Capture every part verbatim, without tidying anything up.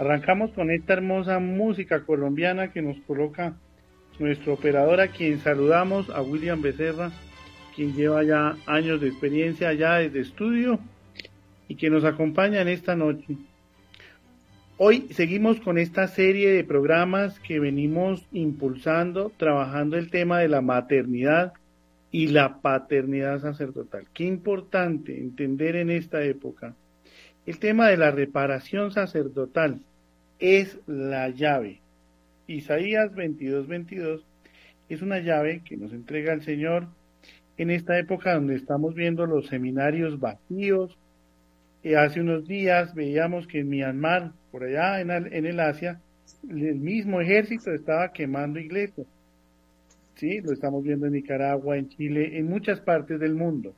Arrancamos con esta hermosa música colombiana que nos coloca nuestro operador, a quien saludamos, a William Becerra, quien lleva ya años de experiencia allá desde estudio y que nos acompaña en esta noche. Hoy seguimos con esta serie de programas que venimos impulsando, trabajando el tema de la maternidad y la paternidad sacerdotal. Qué importante entender en esta época. El tema de la reparación sacerdotal es la llave. Isaías veintidós, veintidós es una llave que nos entrega el Señor en esta época donde estamos viendo los seminarios vacíos. Eh, hace unos días veíamos que en Myanmar, por allá en el, en el Asia, el mismo ejército estaba quemando iglesias. Sí, lo estamos viendo en Nicaragua, en Chile, en muchas partes del mundo.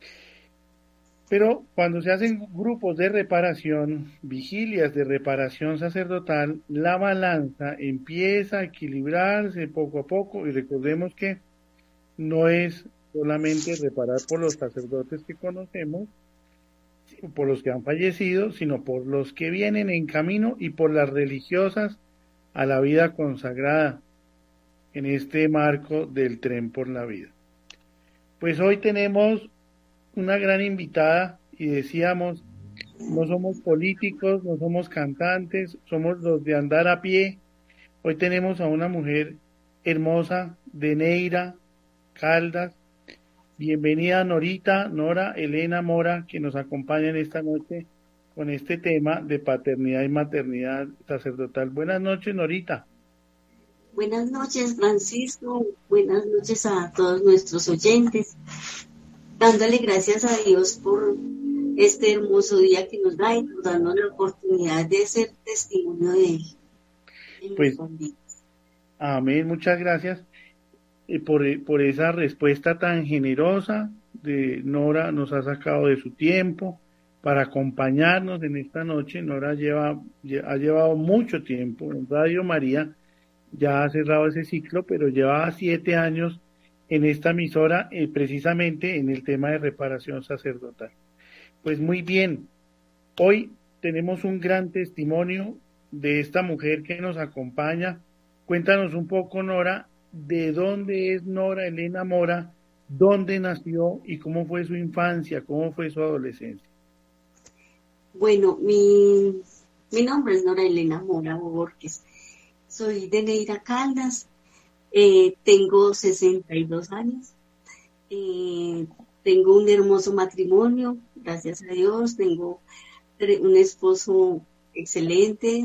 Pero cuando se hacen grupos de reparación, vigilias de reparación sacerdotal, la balanza empieza a equilibrarse poco a poco, y recordemos que no es solamente reparar por los sacerdotes que conocemos, por los que han fallecido, sino por los que vienen en camino y por las religiosas a la vida consagrada en este marco del Tren por la Vida. Pues hoy tenemos una gran invitada y decíamos, no somos políticos, no somos cantantes, somos los de andar a pie. Hoy tenemos a una mujer hermosa de Neira, Caldas. Bienvenida Norita, Nora Elena Mora, que nos acompaña en esta noche con este tema de paternidad y maternidad sacerdotal. Buenas noches, Norita. Buenas noches, Francisco. Buenas noches a todos nuestros oyentes. Dándole gracias a Dios por este hermoso día que nos da y nos dando la oportunidad de ser testimonio de Él. Pues, amén, muchas gracias por, por esa respuesta tan generosa de Nora. Nos ha sacado de su tiempo para acompañarnos en esta noche. Nora lleva, ha llevado mucho tiempo en Radio María, ya ha cerrado ese ciclo, pero lleva siete años en esta emisora, eh, precisamente en el tema de reparación sacerdotal. Pues muy bien, hoy tenemos un gran testimonio de esta mujer que nos acompaña. Cuéntanos un poco, Nora, de dónde es Nora Elena Mora, dónde nació y cómo fue su infancia, cómo fue su adolescencia. Bueno, mi, mi nombre es Nora Elena Mora Borges. Soy de Neira, Caldas. Eh, tengo sesenta y dos años, eh, tengo un hermoso matrimonio, gracias a Dios, tengo un esposo excelente,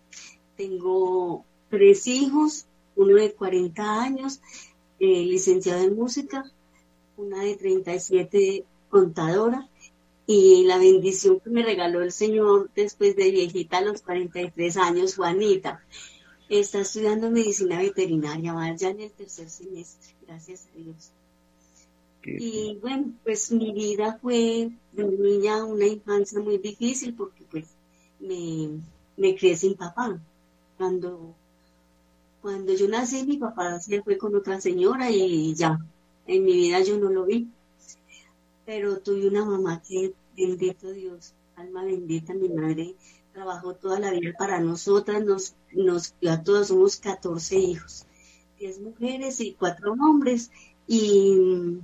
tengo tres hijos, uno de cuarenta años, eh, licenciado en música, una de treinta y siete, contadora, y la bendición que me regaló el Señor después de viejita a los cuarenta y tres años, Juanita. Está estudiando medicina veterinaria, va ya en el tercer semestre, gracias a Dios. Qué y bueno, pues mi vida fue de niña una infancia muy difícil porque pues me, me crié sin papá. Cuando, cuando yo nací, mi papá se fue con otra señora y ya, en mi vida yo no lo vi. Pero tuve una mamá que, bendito Dios, alma bendita, mi madre trabajó toda la vida para nosotras, nos, nos ya todos somos catorce hijos, diez mujeres y cuatro hombres, y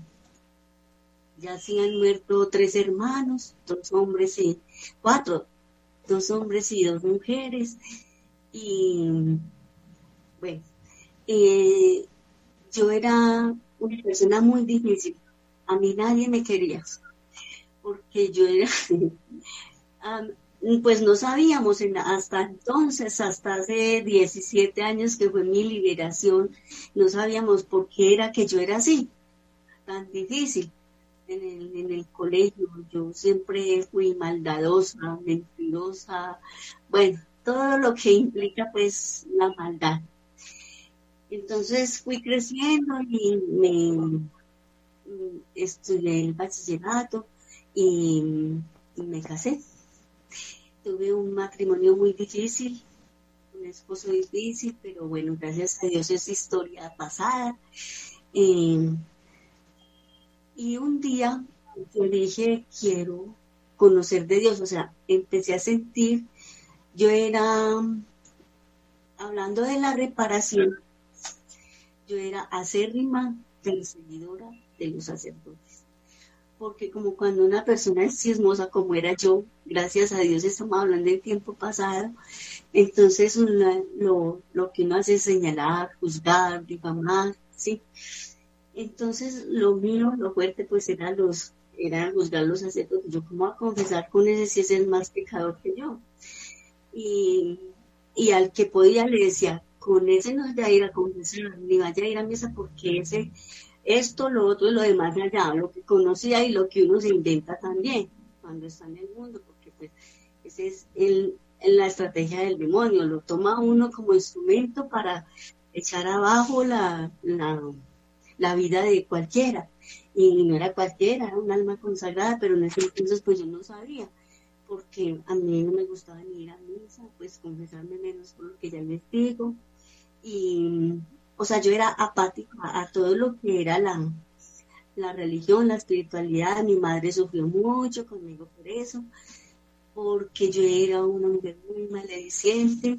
ya se han muerto tres hermanos, dos hombres y cuatro, dos hombres y dos mujeres, y bueno, eh, yo era una persona muy difícil, a mí nadie me quería, porque yo era... um, pues no sabíamos en, hasta entonces, hasta hace diecisiete años que fue mi liberación, no sabíamos por qué era que yo era así, tan difícil. En el, en el colegio yo siempre fui maldadosa, mentirosa, bueno, todo lo que implica pues la maldad. Entonces fui creciendo y me estudié el bachillerato y, y me casé. Tuve un matrimonio muy difícil, un esposo difícil, pero bueno, gracias a Dios es historia pasada. Eh, y un día yo dije, quiero conocer de Dios, o sea, empecé a sentir Yo era, hablando de la reparación, yo era acérrima perseguidora de los sacerdotes. Porque como cuando una persona es chismosa como era yo, gracias a Dios estamos hablando del tiempo pasado, entonces una, lo, lo que uno hace es señalar, juzgar, difamar, ¿sí? Entonces lo mío, lo fuerte pues era los, era juzgar los sacerdotes. Yo como a confesar con ese si es el más pecador que yo. Y, y al que podía le decía, con ese no vaya a ir a confesar, ni vaya a ir a misa porque ese, esto, lo otro y lo demás de allá, lo que conocía y lo que uno se inventa también cuando está en el mundo, porque pues ese es el, la estrategia del demonio, lo toma uno como instrumento para echar abajo la, la, la vida de cualquiera. Y no era cualquiera, era un alma consagrada, pero en ese entonces pues yo no sabía, porque a mí no me gustaba ni ir a misa, pues confesarme menos por lo que ya les digo. Y, o sea, yo era apática a, a todo lo que era la, la religión, la espiritualidad. Mi madre sufrió mucho conmigo por eso, porque yo era una mujer muy malediciente.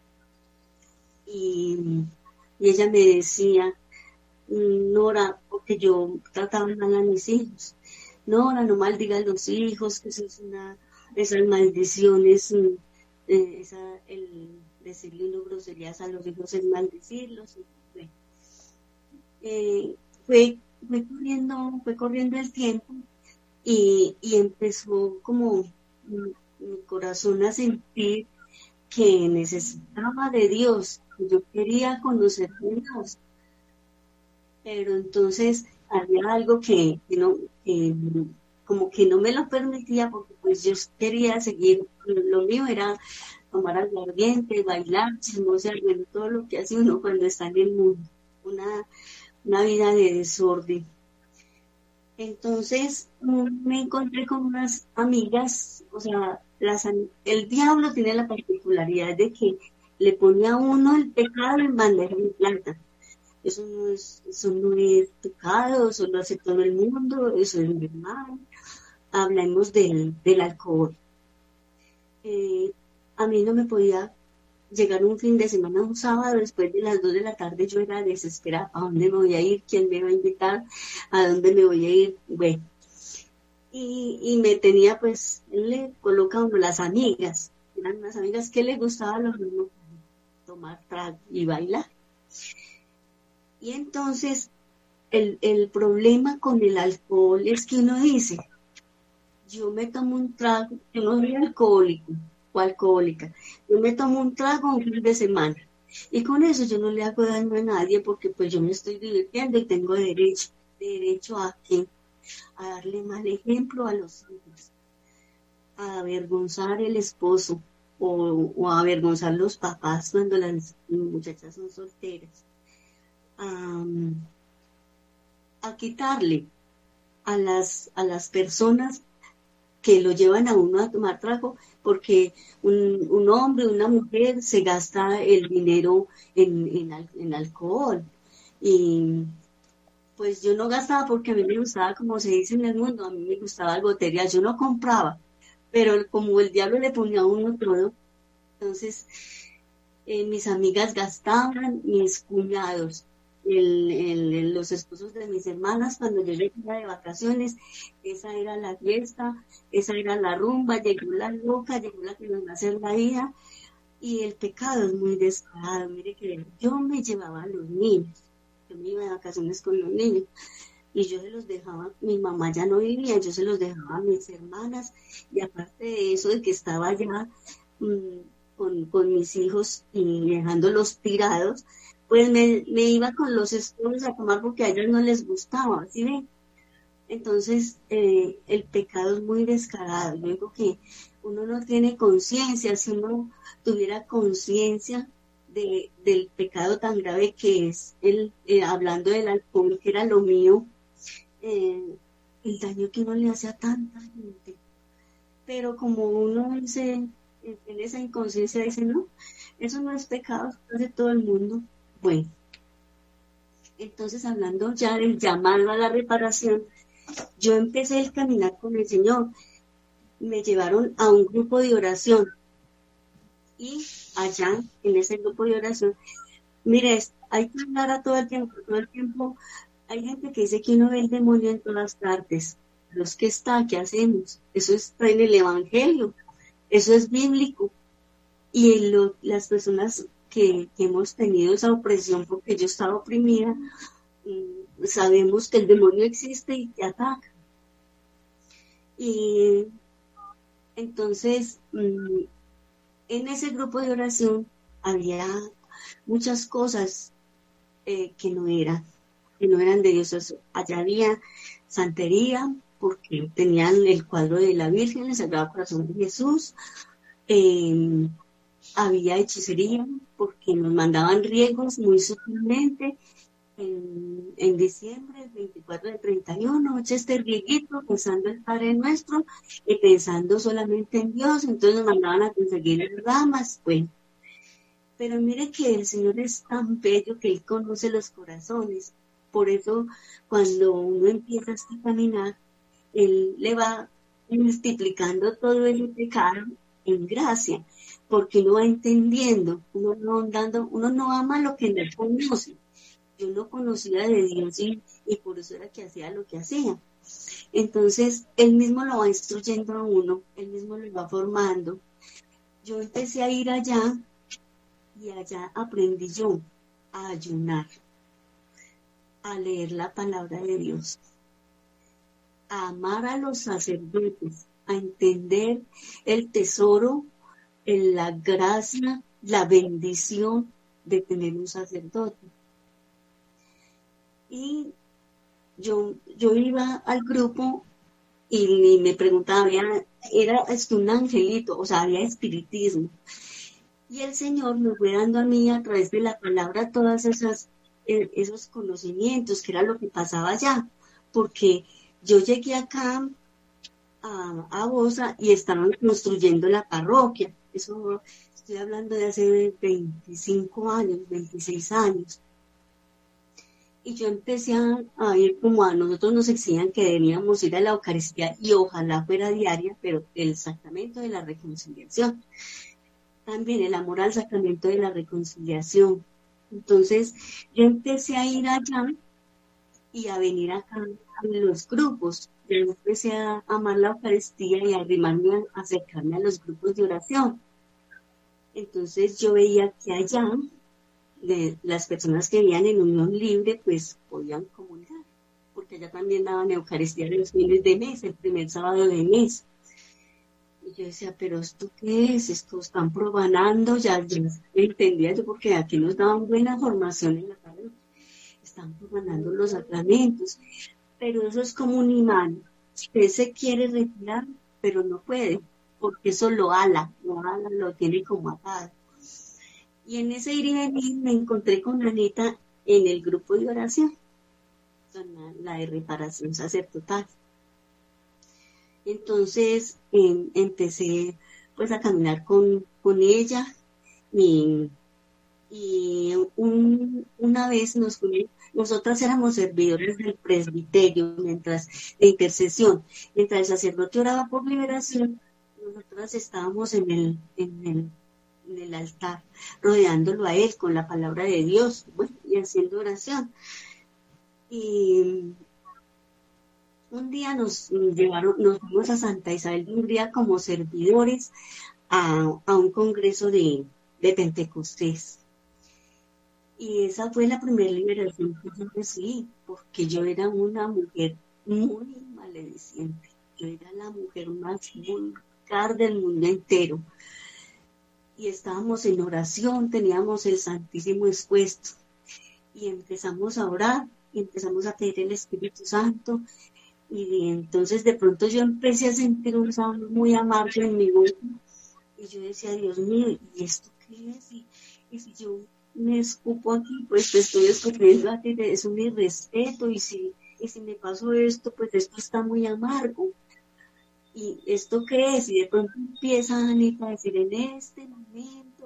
Y, y ella me decía, Nora, porque yo trataba mal a mis hijos, Nora, no maldiga a los hijos, que eso es una, esas maldiciones, eh, esa, el decirle unas groserías a los hijos es maldecirlos. Bueno, eh, fue, fue, corriendo, fue corriendo el tiempo y, y empezó como mi, mi corazón a sentir que necesitaba de Dios, que yo quería conocer a Dios. Pero entonces había algo que, que no, que, como que no me lo permitía porque pues yo quería seguir, lo mío era tomar aguardiente, bailar, chismosear, bueno, todo lo que hace uno cuando está en el mundo, una, una vida de desorden. Entonces me encontré con unas amigas, o sea, las, el diablo tiene la particularidad de que le pone a uno el pecado en bandeja de plata. Eso no es, eso no es pecado, eso lo hace todo el mundo, eso es normal. Hablemos del, del alcohol. Eh, a mí no me podía llegar un fin de semana, un sábado, después de las dos de la tarde, yo era desesperada. ¿A dónde me voy a ir? ¿Quién me va a invitar? ¿A dónde me voy a ir? Bueno. Y, y me tenía, pues, él le coloca uno las amigas. Eran unas amigas que le gustaba lo mismo, tomar trago y bailar. Y entonces, el, el problema con el alcohol es que uno dice, yo me tomo un trago, yo no soy alcohólico o alcohólica, yo me tomo un trago un fin de semana. Y con eso yo no le hago daño a nadie porque pues yo me estoy divirtiendo y tengo derecho, derecho a qué, a darle mal ejemplo a los hijos, a avergonzar el esposo o, o a avergonzar los papás cuando las muchachas son solteras. Um, a quitarle a las, a las personas que lo llevan a uno a tomar trago, porque un, un hombre, una mujer se gasta el dinero en, en, en alcohol. Y pues yo no gastaba porque a mí me gustaba, como se dice en el mundo, a mí me gustaba el botería, yo no compraba, pero como el diablo le ponía a uno todo, entonces eh, mis amigas gastaban, mis cuñados, El, el, los esposos de mis hermanas, cuando yo llegaba de vacaciones, esa era la fiesta, esa era la rumba, llegó la loca, llegó la que nos va a hacer la vida, y el pecado es muy descarado. Mire que yo me llevaba a los niños, yo me iba de vacaciones con los niños, y yo se los dejaba, mi mamá ya no vivía, yo se los dejaba a mis hermanas, y aparte de eso, de que estaba allá mmm, con, con mis hijos y dejándolos tirados, pues me, me iba con los esposos a tomar porque a ellos no les gustaba, ¿sí ven? Entonces, eh, el pecado es muy descarado. Yo digo que uno no tiene conciencia. Si uno tuviera conciencia de, del pecado tan grave que es, el, eh, hablando del alcohol, que era lo mío, eh, el daño que uno le hace a tanta gente. Pero como uno dice, en esa inconsciencia dice, no, eso no es pecado, eso lo hace todo el mundo. Bueno, entonces hablando ya del llamado a la reparación, yo empecé el caminar con el Señor. Me llevaron a un grupo de oración Y allá, en ese grupo de oración, mire, hay que hablar a todo el tiempo, todo el tiempo. Hay gente que dice que uno ve el demonio en todas partes. Los que está, ¿qué hacemos? Eso está en el Evangelio, eso es bíblico. Y en lo, las personas que, que hemos tenido esa opresión porque yo estaba oprimida, mm, sabemos que el demonio existe y te ataca. Y entonces, mmm, en ese grupo de oración había muchas cosas eh, que no eran, que no eran de Dios. Allá había santería, porque tenían el cuadro de la Virgen, el Sagrado Corazón de Jesús. Eh, había hechicería, porque nos mandaban riegos muy sutilmente. En, en diciembre, el veinticuatro de treinta y uno, echa este rieguito pensando el Padre Nuestro y pensando solamente en Dios. Entonces nos mandaban a conseguir ramas, bueno. Pero mire que el Señor es tan bello que Él conoce los corazones. Por eso, cuando uno empieza a caminar, Él le va multiplicando todo el pecado en gracia, porque uno va entendiendo, uno no, dando, uno no ama lo que no conoce. Yo no conocía de Dios y, y por eso era que hacía lo que hacía. Entonces, Él mismo lo va instruyendo a uno, Él mismo lo va formando. Yo empecé a ir allá y allá aprendí yo a ayunar, a leer la palabra de Dios, a amar a los sacerdotes, a entender el tesoro, la gracia, la bendición de tener un sacerdote. Y yo, yo iba al grupo y me preguntaba, era, era es un angelito, o sea, había espiritismo. Y el Señor me fue dando a mí a través de la palabra todas esas eh, esos conocimientos, que era lo que pasaba allá, porque yo llegué acá a, a Bosa y estaban construyendo la parroquia. Eso estoy hablando de hace veinticinco años, veintiséis años. Y yo empecé a, a ir como a nosotros nos exigían que debíamos ir a la Eucaristía y ojalá fuera diaria, pero el sacramento de la reconciliación. También el amor al sacramento de la reconciliación. Entonces yo empecé a ir allá y a venir acá a los grupos. Yo empecé a amar la Eucaristía y a arrimarme, a acercarme a los grupos de oración. Entonces yo veía que allá de las personas que vivían en unión libre pues podían comulgar, porque allá también daban Eucaristía de los fines de mes, el primer sábado de mes. Y yo decía, pero ¿esto qué es? Esto están profanando, ya, ya entendía yo, porque aquí nos daban buena formación en la tarde. Están profanando los sacramentos, pero eso es como un imán. Usted se quiere retirar, pero no puede, porque eso lo ala, lo ala, lo tiene como atado. Y en ese ir y venir me encontré con Anita en el grupo de oración, la, la de reparación sacerdotal. Entonces eh, empecé pues a caminar con, con ella y, y un, una vez nos fuimos, nosotras éramos servidores del presbiterio mientras de intercesión, mientras el sacerdote oraba por liberación, nosotras estábamos en el, en el, en el altar, rodeándolo a él con la palabra de Dios, bueno, y haciendo oración. Y un día nos llevaron, nos fuimos a Santa Isabel de Hungría como servidores a, a un congreso de, de Pentecostés. Y esa fue la primera liberación que yo recibí, porque yo era una mujer muy malediciente. Yo era la mujer más vulgar del mundo entero. Y estábamos en oración, teníamos el Santísimo expuesto. Y empezamos a orar, y empezamos a pedir el Espíritu Santo. Y entonces de pronto yo empecé a sentir un sabor muy amargo en mi boca. Y yo decía, Dios mío, ¿y esto qué es? Y, y si yo me escupo aquí, pues te estoy escupiendo a ti, es un irrespeto. Y si, y si me pasó esto, pues esto está muy amargo. ¿Y esto qué es? Y de pronto empieza Anita a decir, en este momento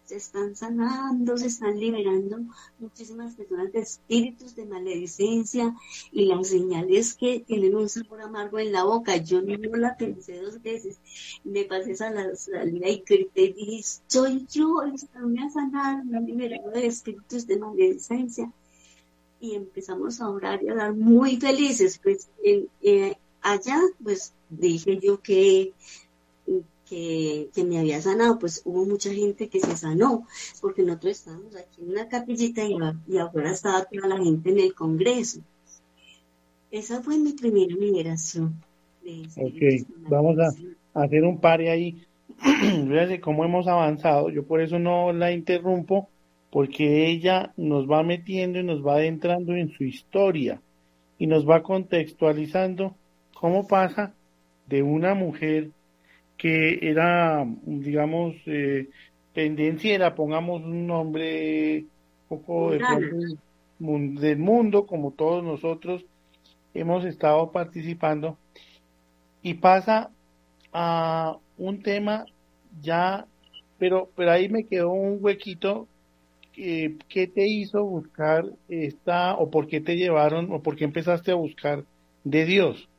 se están sanando, se están liberando muchísimas personas de espíritus de maledicencia y las señales que tienen un sabor amargo en la boca. Yo no la pensé dos veces, me pasé a la salida y grité y dije, soy yo, el Señor me ha sanado, me ha liberado de espíritus de maledicencia. Y empezamos a orar y a orar muy felices. Pues en, eh, allá, pues dije yo que Que, que me había sanado, pues hubo mucha gente que se sanó, porque nosotros estábamos aquí en una capillita y, y afuera estaba toda la gente en el Congreso. Esa fue mi primera liberación. De Ok, vamos a, a hacer un pare ahí. Fíjense cómo hemos avanzado, yo por eso no la interrumpo, porque ella nos va metiendo y nos va adentrando en su historia y nos va contextualizando cómo pasa de una mujer que era, digamos, eh, tendenciera, pongamos un nombre un poco de pronto del mundo, como todos nosotros hemos estado participando, y pasa a un tema ya, pero, pero ahí me quedó un huequito. Eh, ¿qué te hizo buscar esta, o por qué te llevaron, o por qué empezaste a buscar de Dios?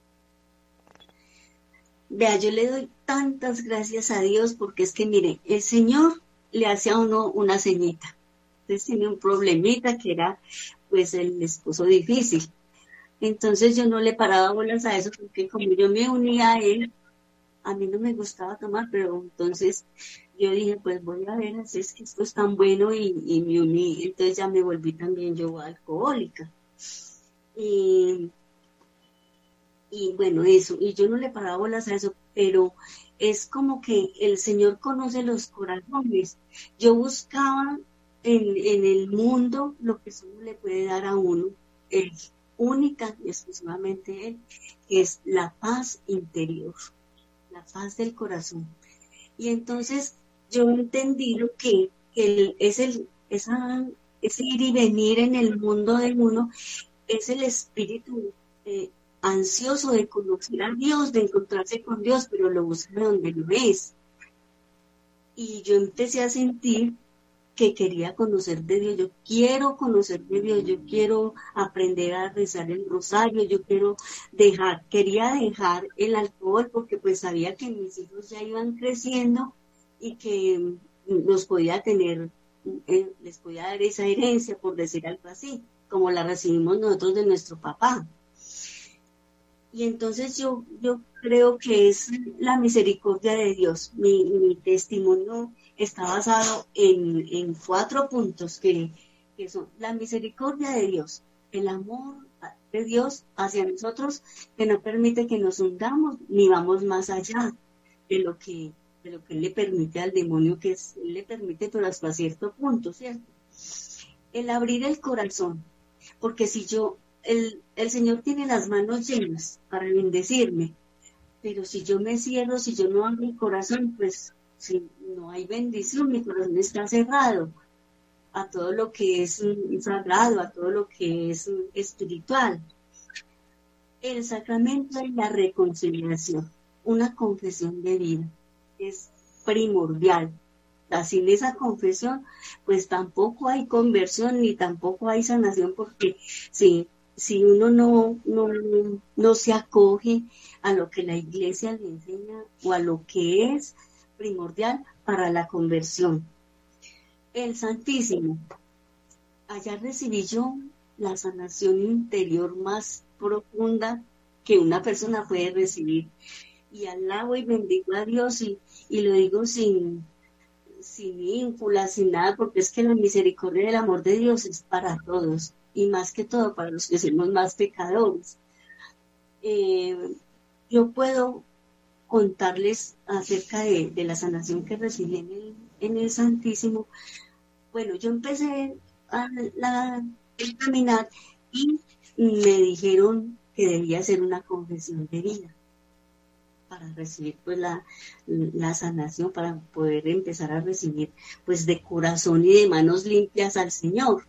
Vea, yo le doy tantas gracias a Dios porque es que, mire, el Señor le hace a uno una ceñita. Entonces tiene un problemita que era, pues, el esposo difícil. Entonces yo no le paraba bolas a eso porque como yo me unía a él, a mí no me gustaba tomar, pero entonces yo dije, pues voy a ver, así es que esto es tan bueno y, y me uní. Entonces ya me volví también yo alcohólica. Y... Y bueno, eso, y yo no le paraba bolas a eso, pero es como que el Señor conoce los corazones. Yo buscaba en, en el mundo lo que solo le puede dar a uno, es única y exclusivamente Él, que es la paz interior, la paz del corazón. Y entonces yo entendí lo que el, es el, esa, ese ir y venir en el mundo de uno, es el espíritu eh, ansioso de conocer a Dios, de encontrarse con Dios, pero lo busca donde no es. Y yo empecé a sentir que quería conocer de Dios, yo quiero conocer de Dios, yo quiero aprender a rezar el rosario, yo quiero dejar, quería dejar el alcohol porque pues sabía que mis hijos ya iban creciendo y que los podía tener, eh, les podía dar esa herencia, por decir algo así, como la recibimos nosotros de nuestro papá. Y entonces yo, yo creo que es la misericordia de Dios. Mi, mi testimonio está basado en, en cuatro puntos que, que son la misericordia de Dios, el amor de Dios hacia nosotros, que no permite que nos hundamos ni vamos más allá de lo que, de lo que Él le permite al demonio, que es, Él le permite, pero hasta cierto punto, ¿cierto? El abrir el corazón, porque si yo... El, el Señor tiene las manos llenas para bendecirme, pero si yo me cierro, si yo no abro mi corazón, pues si no hay bendición, mi corazón está cerrado a todo lo que es sagrado, a todo lo que es espiritual. El sacramento es la reconciliación, una confesión de vida, es primordial. Sin esa confesión, pues tampoco hay conversión ni tampoco hay sanación, porque si Si uno no, no, no se acoge a lo que la iglesia le enseña o a lo que es primordial para la conversión. El Santísimo. Allá recibí yo la sanación interior más profunda que una persona puede recibir. Y alabo y bendigo a Dios y, y lo digo sin, sin ínfula, sin nada, porque es que la misericordia y el amor de Dios es para todos. Y más que todo para los que somos más pecadores. Eh, yo puedo contarles acerca de, de la sanación que recibí en el, en el Santísimo. Bueno, yo empecé a, la, a caminar y me dijeron que debía hacer una confesión de vida para recibir pues la, la sanación, para poder empezar a recibir pues de corazón y de manos limpias al Señor.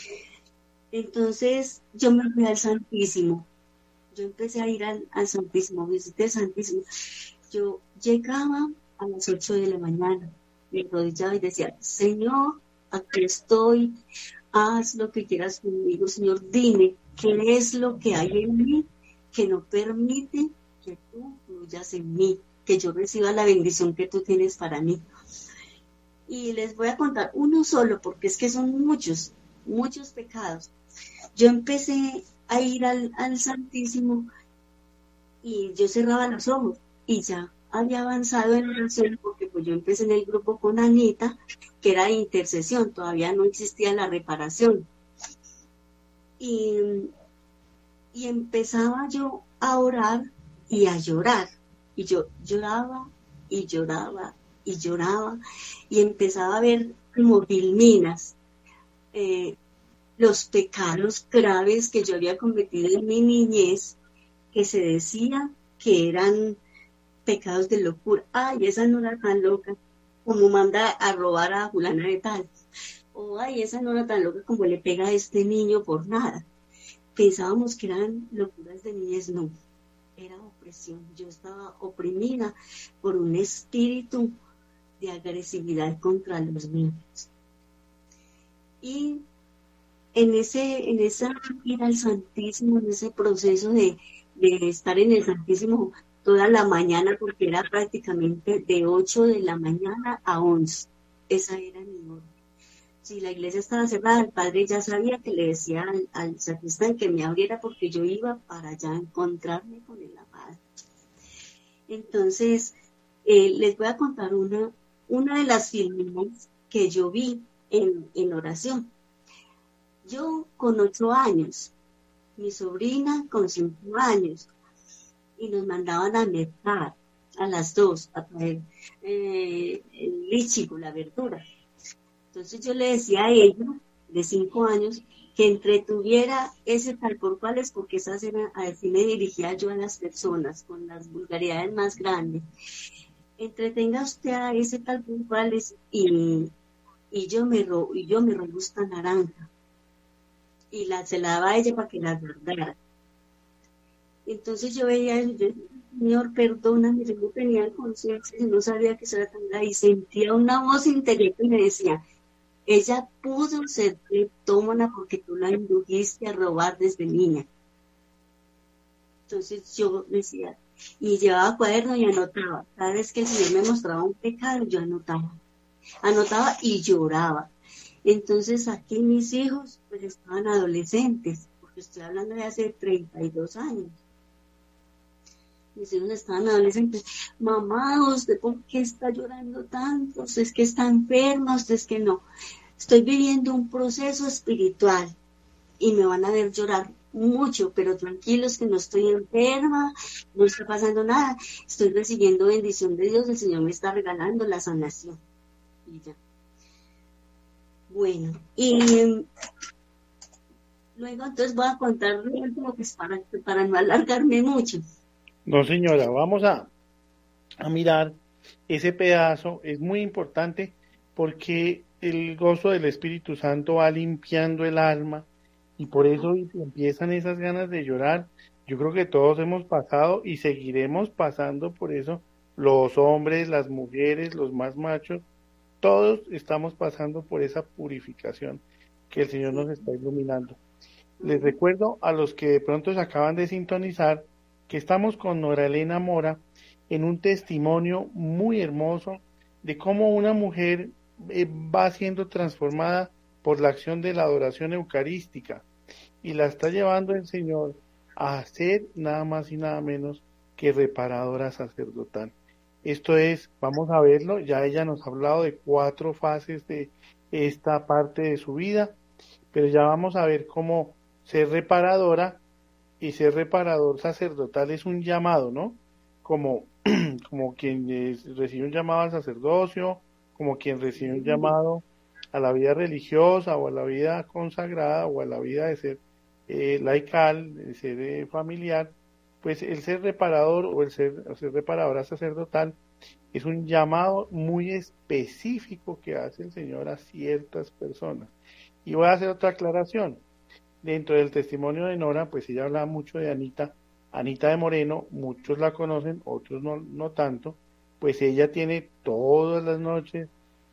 Entonces yo me fui al Santísimo, yo empecé a ir al, al Santísimo, visité el Santísimo. Yo llegaba a las ocho de la mañana me arrodillaba y decía, Señor, aquí estoy, haz lo que quieras conmigo, Señor, dime, ¿qué es lo que hay en mí que no permite que tú fluyas en mí, que yo reciba la bendición que tú tienes para mí? Y les voy a contar uno solo, porque es que son muchos, muchos pecados. Yo empecé a ir al, al Santísimo y yo cerraba los ojos y ya había avanzado en oración, porque pues yo empecé en el grupo con Anita, que era de intercesión, todavía no existía la reparación. Y, y empezaba yo a orar y a llorar, y yo lloraba y lloraba y lloraba, y empezaba a ver como filminas, eh, los pecados graves que yo había cometido en mi niñez, que se decía que eran pecados de locura. Ay, esa no era tan loca como manda a robar a fulana de tal. O ay, esa no era tan loca como le pega a este niño por nada. Pensábamos que eran locuras de niñez, no. Era opresión. Yo estaba oprimida por un espíritu de agresividad contra los niños. Y en ese, en esa ir al Santísimo, en ese proceso de, de estar en el Santísimo toda la mañana, porque era prácticamente de ocho de la mañana a once. Esa era mi hora. Si la iglesia estaba cerrada, el padre ya sabía que le decía al, al sacristán que me abriera, porque yo iba para allá a encontrarme con el amado. Entonces, eh, les voy a contar una, una de las filmes que yo vi en, en oración. Yo con ocho años, mi sobrina con cinco años, y nos mandaban a mercar a las dos a traer eh, el líchigo, la verdura. Entonces yo le decía a ella, de cinco años, que entretuviera ese tal por cual es, porque esas eran, así me dirigía yo a las personas, con las vulgaridades más grandes. Entretenga usted a ese tal por cual es, y, y yo me ro, y yo me robo esta naranja. Y la, se la daba a ella para que la guardara. Entonces yo veía, yo, Señor, perdóname, yo no tenía conciencia, yo no sabía que eso era tan grave, y sentía una voz interior que me decía, ella pudo ser cleptómana porque tú la indujiste a robar desde niña. Entonces yo decía, y llevaba cuaderno y anotaba. Cada vez que el Señor me mostraba un pecado, yo anotaba. Anotaba y lloraba. Entonces aquí mis hijos pues estaban adolescentes, porque estoy hablando de hace treinta y dos años. Mis hijos estaban adolescentes. Mamá, ¿usted por qué está llorando tanto? ¿Usted es que está enferma? ¿Usted es que no? Estoy viviendo un proceso espiritual y me van a ver llorar mucho, pero tranquilos que no estoy enferma, no está pasando nada. Estoy recibiendo bendición de Dios, el Señor me está regalando la sanación. Y ya. Bueno, y luego entonces voy a contar lo último, pues para, para no alargarme mucho. No, señora, vamos a, a mirar ese pedazo. Es muy importante porque el gozo del Espíritu Santo va limpiando el alma y por eso empiezan esas ganas de llorar. Yo creo que todos hemos pasado y seguiremos pasando por eso. Los hombres, las mujeres, los más machos, todos estamos pasando por esa purificación que el Señor nos está iluminando. Les recuerdo a los que de pronto se acaban de sintonizar que estamos con Nora Elena Mora en un testimonio muy hermoso de cómo una mujer eh, va siendo transformada por la acción de la adoración eucarística y la está llevando el Señor a ser nada más y nada menos que reparadora sacerdotal. Esto es, vamos a verlo, ya ella nos ha hablado de cuatro fases de esta parte de su vida, pero ya vamos a ver cómo ser reparadora y ser reparador sacerdotal es un llamado, ¿no? Como, como quien es, recibe un llamado al sacerdocio, como quien recibe un llamado a la vida religiosa o a la vida consagrada o a la vida de ser eh, laical, de ser eh, familiar, pues el ser reparador o el ser, el ser reparadora sacerdotal es un llamado muy específico que hace el Señor a ciertas personas. Y voy a hacer otra aclaración. Dentro del testimonio de Nora, pues ella habla mucho de Anita, Anita de Moreno, muchos la conocen, otros no, no tanto, pues ella tiene todas las noches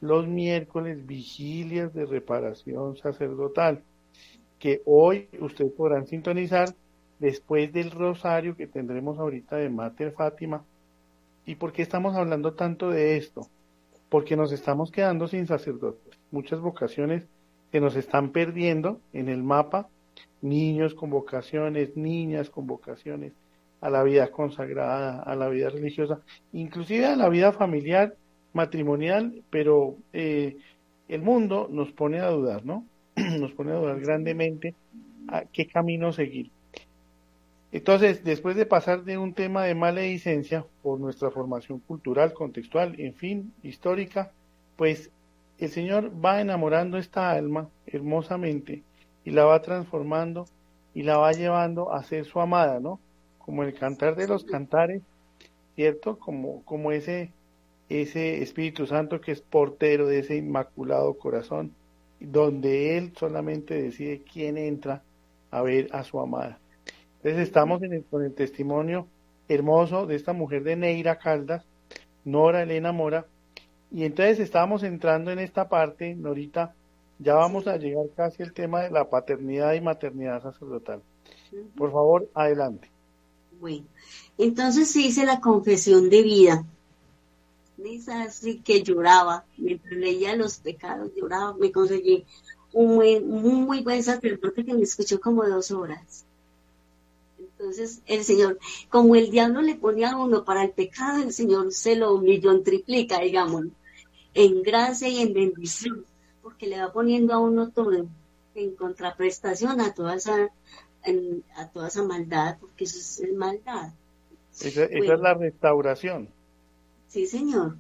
los miércoles vigilias de reparación sacerdotal, que hoy ustedes podrán sintonizar después del rosario que tendremos ahorita de Mater Fátima. ¿Y por qué estamos hablando tanto de esto? Porque nos estamos quedando sin sacerdotes. Muchas vocaciones se nos están perdiendo en el mapa, niños con vocaciones, niñas con vocaciones, a la vida consagrada, a la vida religiosa, inclusive a la vida familiar, matrimonial, pero eh, el mundo nos pone a dudar, ¿no? Nos pone a dudar grandemente a qué camino seguir. Entonces, después de pasar de un tema de maledicencia por nuestra formación cultural, contextual, en fin, histórica, pues el Señor va enamorando esta alma hermosamente y la va transformando y la va llevando a ser su amada, ¿no? Como el cantar de los cantares, ¿cierto? Como, como ese, ese Espíritu Santo que es portero de ese inmaculado corazón, donde Él solamente decide quién entra a ver a su amada. Entonces estamos en el, con el testimonio hermoso de esta mujer de Neira Caldas, Nora Elena Mora, y entonces estábamos entrando en esta parte, Norita, ya vamos a llegar casi al tema de la paternidad y maternidad sacerdotal. Por favor, adelante. Bueno, entonces hice la confesión de vida. Esa así que lloraba, mientras leía los pecados, lloraba, me conseguí un muy, un muy buen sacerdote que me escuchó como dos horas. Entonces el Señor, como el diablo le ponía a uno para el pecado, el Señor se lo millón triplica, digamos, en gracia y en bendición, porque le va poniendo a uno todo en contraprestación a toda esa, en, a toda esa maldad, porque eso es maldad. Esa, bueno, esa es la restauración. Sí, Señor.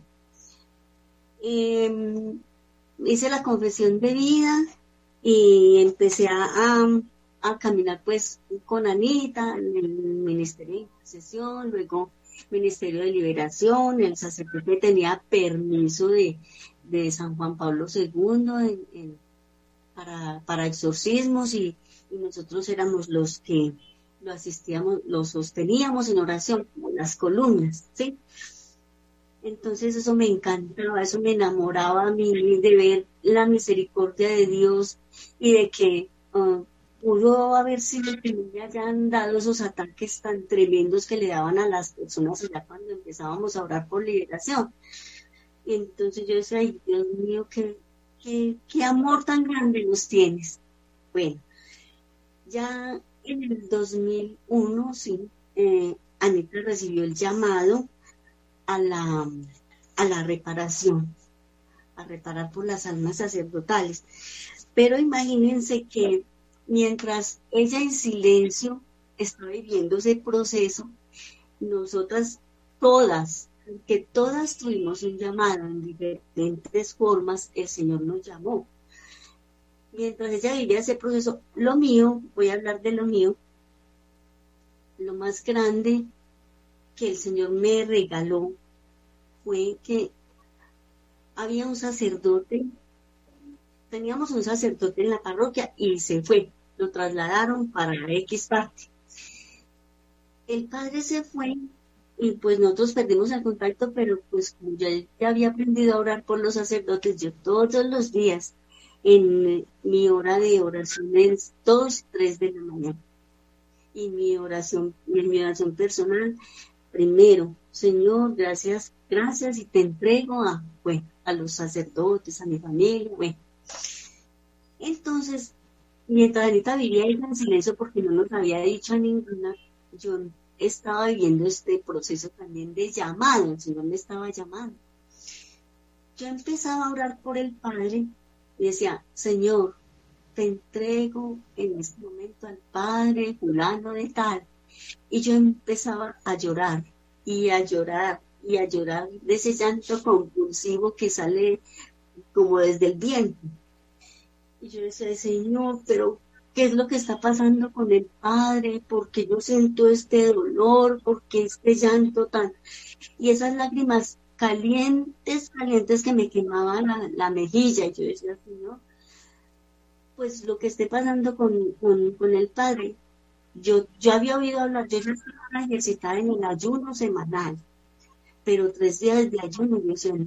Eh, hice la confesión de vida y empecé a, a a caminar pues con Anita en el Ministerio de Intercesión, luego Ministerio de Liberación. El sacerdote tenía permiso de, de San Juan Pablo segundo en, en, para, para exorcismos y, y nosotros éramos los que lo asistíamos, lo sosteníamos en oración, como las columnas, ¿sí? Entonces eso me encantaba, eso me enamoraba a mí de ver la misericordia de Dios y de que uh, pudo haber sido que me hayan dado esos ataques tan tremendos que le daban a las personas allá cuando empezábamos a orar por liberación. Y entonces yo decía, ay, Dios mío, qué, qué, qué amor tan grande nos tienes. Bueno, ya en el dos mil uno, sí, eh, Anita recibió el llamado a la, a la reparación, a reparar por las almas sacerdotales. Pero imagínense que mientras ella en silencio está viviendo ese proceso, nosotras todas, que todas tuvimos un llamado en diferentes formas, el Señor nos llamó. Mientras ella vivía ese proceso, lo mío, voy a hablar de lo mío, lo más grande que el Señor me regaló fue que había un sacerdote, teníamos un sacerdote en la parroquia y se fue, lo trasladaron para X parte. El padre se fue y pues nosotros perdimos el contacto, pero pues como yo ya había aprendido a orar por los sacerdotes, yo todos los días en mi hora de oración es dos, tres de la mañana. Y mi oración, en mi oración personal, primero, Señor, gracias, gracias y te entrego a, bueno, a los sacerdotes, a mi familia, bueno. Entonces, mientras Anita vivía ahí en silencio porque no nos había dicho a ninguna, yo estaba viviendo este proceso también de llamado, el Señor me estaba llamando. Yo empezaba a orar por el Padre y decía, Señor, te entrego en este momento al Padre fulano de tal. Y yo empezaba a llorar y a llorar y a llorar de ese llanto compulsivo que sale como desde el vientre. Y yo decía, Señor, pero ¿qué es lo que está pasando con el Padre? ¿Por qué yo siento este dolor? ¿Por qué este llanto tan...? Y esas lágrimas calientes, calientes que me quemaban la, la mejilla. Y yo decía, Señor, pues lo que esté pasando con, con, con el Padre. Yo, yo había oído hablar, yo ya estaba ejercitada en el ayuno semanal, pero tres días de ayuno, yo decía, no,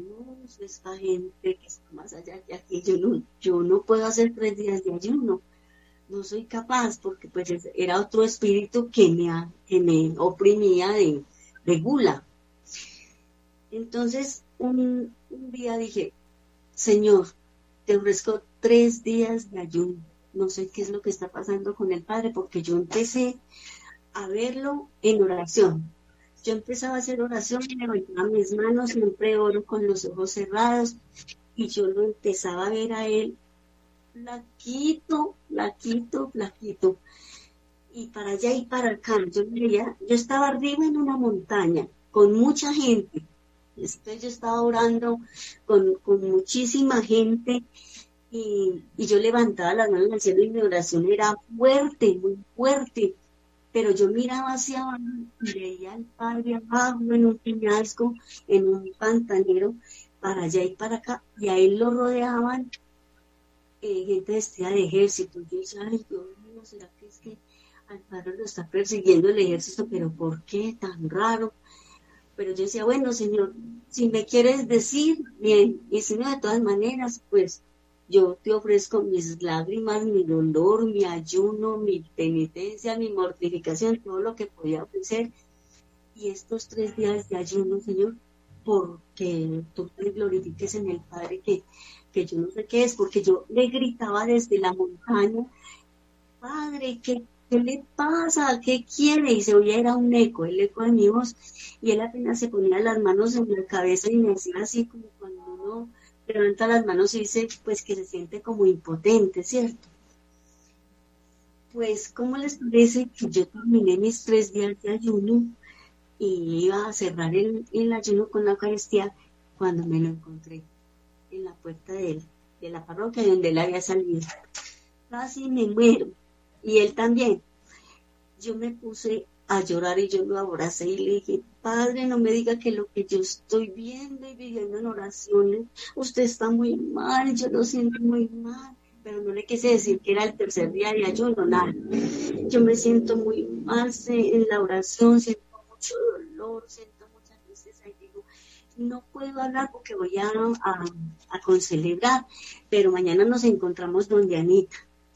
Jesús, esta gente que está más allá de aquí, yo no, yo no puedo hacer tres días de ayuno, no soy capaz, porque pues era otro espíritu que me, que me oprimía de, de gula. Entonces, un, un día dije, Señor, te ofrezco tres días de ayuno. No sé qué es lo que está pasando con el Padre, porque yo empecé a verlo en oración. Yo empezaba a hacer oración y levantaba mis manos, siempre oro con los ojos cerrados, y yo lo empezaba a ver a él, flaquito, flaquito, flaquito, y para allá y para acá. Yo veía, yo estaba arriba en una montaña, con mucha gente. Entonces yo estaba orando con, con muchísima gente, y, y yo levantaba las manos al cielo y mi oración era fuerte, muy fuerte. Pero yo miraba hacia abajo y veía al Padre abajo en un peñasco, en un pantanero, para allá y para acá, y a él lo rodeaban eh, gente vestida de ejército. Yo decía, ay, Dios mío, ¿será que es que al Padre lo está persiguiendo el ejército? Pero ¿por qué tan raro? Pero yo decía, bueno, Señor, si me quieres decir, bien, y si no, de todas maneras, pues yo te ofrezco mis lágrimas, mi dolor, mi ayuno, mi penitencia, mi mortificación, todo lo que podía ofrecer. Y estos tres días de ayuno, Señor, porque tú te glorifiques en el Padre, que, que yo no sé qué es, porque yo le gritaba desde la montaña, Padre, ¿qué, qué le pasa? ¿Qué quiere? Y se oía, era un eco, el eco de mi voz. Y él apenas se ponía las manos en la cabeza y me decía así como cuando uno levanta las manos y dice, pues que se siente como impotente, ¿cierto? Pues, ¿cómo les parece que yo terminé mis tres días de ayuno y iba a cerrar el, el ayuno con la Eucaristía cuando me lo encontré en la puerta de él, de la parroquia donde él había salido? Casi me muero. Y él también. Yo me puse a llorar y yo lo abracé y le dije, Padre, no me diga que lo que yo estoy viendo y viviendo en oraciones, usted está muy mal, yo lo siento muy mal, pero no le quise decir que era el tercer día de ayuno, nada. Yo me siento muy mal en la oración, siento mucho dolor, siento mucha tristeza y digo, no puedo hablar porque voy a, a, a concelebrar, pero mañana nos encontramos donde Anita.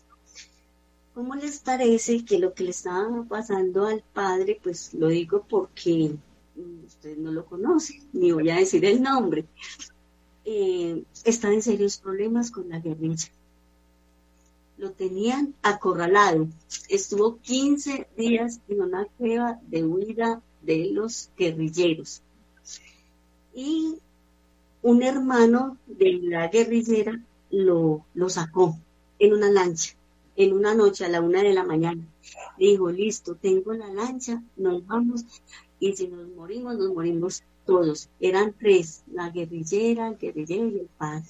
¿Cómo les parece que lo que le estaba pasando al Padre, pues lo digo porque ustedes no lo conocen, ni voy a decir el nombre, eh, está en serios problemas con la guerrilla? Lo tenían acorralado, estuvo quince días en una cueva de huida de los guerrilleros. Y un hermano de la guerrillera lo, lo sacó en una lancha. En una noche a la una de la mañana, dijo, listo, tengo la lancha, nos vamos, y si nos morimos, nos morimos todos. Eran tres, la guerrillera, el guerrillero y el padre.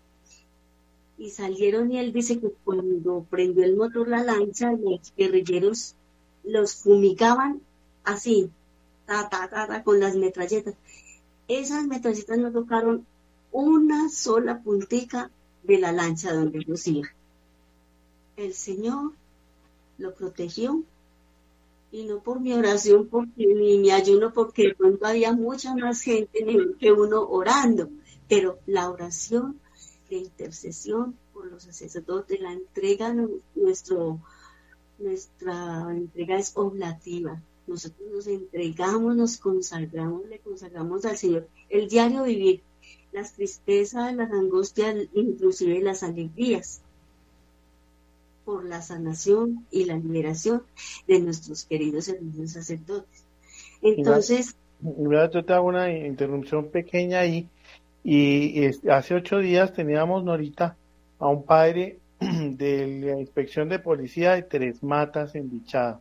Y salieron y él dice que cuando prendió el motor la lancha, los guerrilleros los fumigaban así, ta, ta, ta, ta, con las metralletas. Esas metralletas no tocaron una sola puntica de la lancha donde ellos iban. El Señor lo protegió, y no por mi oración, porque, ni mi ayuno, porque de pronto había mucha más gente que uno orando, pero la oración de intercesión por los sacerdotes, la entrega, nuestro, nuestra entrega es oblativa. Nosotros nos entregamos, nos consagramos, le consagramos al Señor el diario vivir, las tristezas, las angustias, inclusive las alegrías, por la sanación y la liberación de nuestros queridos hermanos sacerdotes. Entonces... Mira, yo te hago una interrupción pequeña ahí, y, y hace ocho días teníamos, Norita, a un padre de la inspección de policía de Tres Matas en Bichada,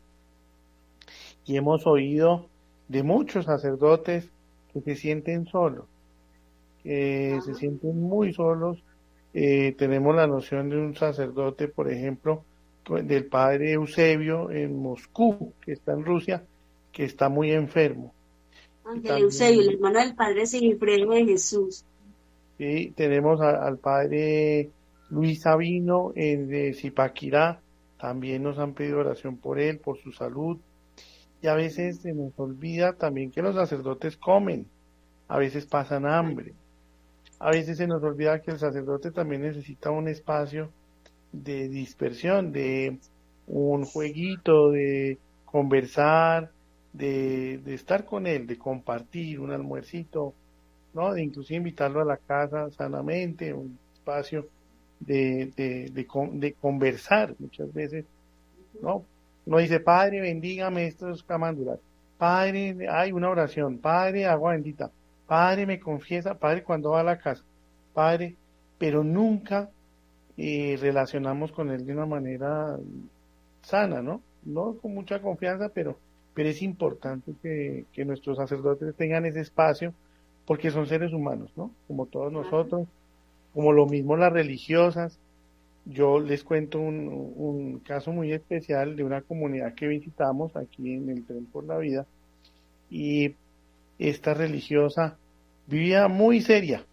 y hemos oído de muchos sacerdotes que se sienten solos, que se sienten muy solos. Eh, tenemos la noción de un sacerdote, por ejemplo, del padre Eusebio en Moscú, que está en Rusia, que está muy enfermo. Ángel también, Eusebio, el hermano del padre Sigifredo de Jesús. Sí, tenemos a, al padre Luis Sabino en de Zipaquirá, también nos han pedido oración por él, por su salud. Y a veces se nos olvida también que los sacerdotes comen, a veces pasan hambre. A veces se nos olvida que el sacerdote también necesita un espacio de dispersión, de un jueguito, de conversar, de, de estar con él, de compartir un almuercito, ¿no? De inclusive invitarlo a la casa sanamente, un espacio de, de, de, con- de conversar muchas veces, ¿no? No dice, Padre, bendígame estos camándulas. Padre, hay una oración. Padre, agua bendita. Padre, me confiesa. Padre, cuando va a la casa. Padre, pero nunca eh, relacionamos con él de una manera sana, ¿no? No con mucha confianza, pero, pero es importante que, que nuestros sacerdotes tengan ese espacio porque son seres humanos, ¿no? Como todos nosotros, como lo mismo las religiosas. Yo les cuento un, un caso muy especial de una comunidad que visitamos aquí en el Tren por la Vida y esta religiosa vivía muy seria,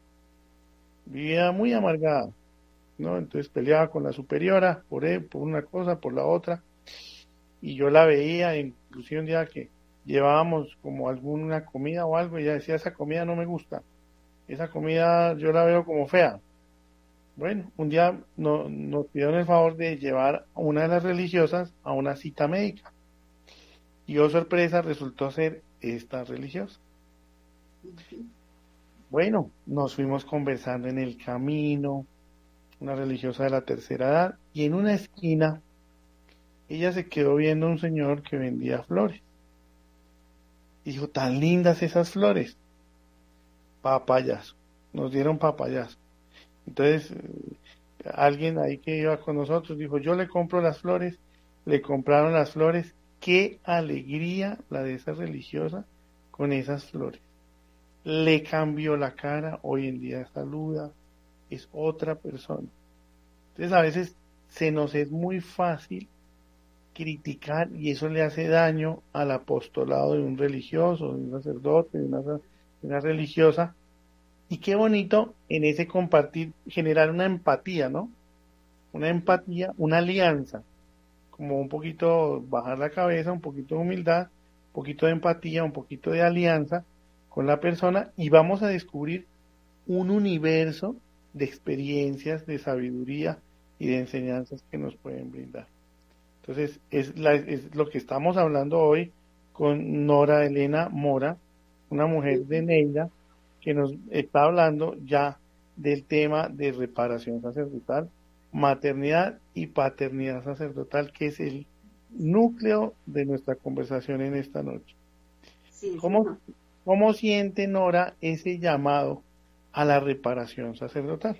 vivía muy amargada, ¿no? Entonces peleaba con la superiora por, él, por una cosa, por la otra, y yo la veía, inclusive un día que llevábamos como alguna comida o algo, y ella decía, esa comida no me gusta, esa comida yo la veo como fea. Bueno, un día no- nos pidieron el favor de llevar a una de las religiosas a una cita médica. Y oh sorpresa, resultó ser esta religiosa. Ujú. Bueno, nos fuimos conversando en el camino, una religiosa de la tercera edad, y en una esquina ella se quedó viendo a un señor que vendía flores. Dijo, tan lindas esas flores. Papayas. Nos dieron papayas. Entonces, eh, alguien ahí que iba con nosotros dijo, yo le compro las flores, le compraron las flores, qué alegría la de esa religiosa con esas flores. Le cambió la cara, hoy en día saluda, es otra persona. Entonces a veces se nos es muy fácil criticar y eso le hace daño al apostolado de un religioso, de un sacerdote, de una, de una religiosa. Y qué bonito en ese compartir generar una empatía, ¿no? Una empatía, una alianza, como un poquito bajar la cabeza, un poquito de humildad, un poquito de empatía, un poquito de alianza con la persona y vamos a descubrir un universo de experiencias, de sabiduría y de enseñanzas que nos pueden brindar. Entonces, es, la, es lo que estamos hablando hoy con Nora Elena Mora, una mujer de Neira, que nos está hablando ya del tema de reparación sacerdotal, maternidad y paternidad sacerdotal, que es el núcleo de nuestra conversación en esta noche. Sí, ¿Cómo, señor. cómo siente Nora ese llamado a la reparación sacerdotal?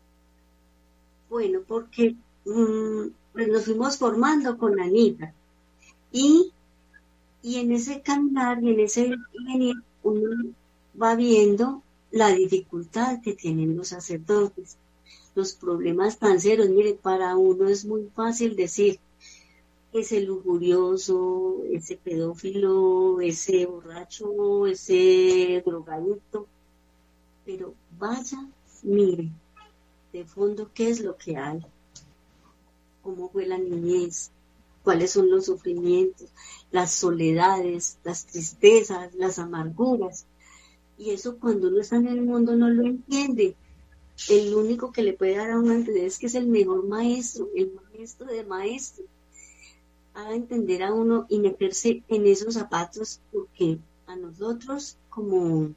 Bueno, porque mm, pues nos fuimos formando con Anita y, y en ese caminar y en ese venir uno va viendo la dificultad que tienen los sacerdotes, los problemas tan serios. Mire, para uno es muy fácil decir ese lujurioso, ese pedófilo, ese borracho, ese drogadicto, pero vaya, mire, de fondo, ¿qué es lo que hay? ¿Cómo fue la niñez? ¿Cuáles son los sufrimientos, las soledades, las tristezas, las amarguras? Y eso cuando uno está en el mundo no lo entiende. El único que le puede dar a uno a entender es que es el mejor maestro, el maestro de maestros. Haga entender a uno y meterse en esos zapatos porque a nosotros como,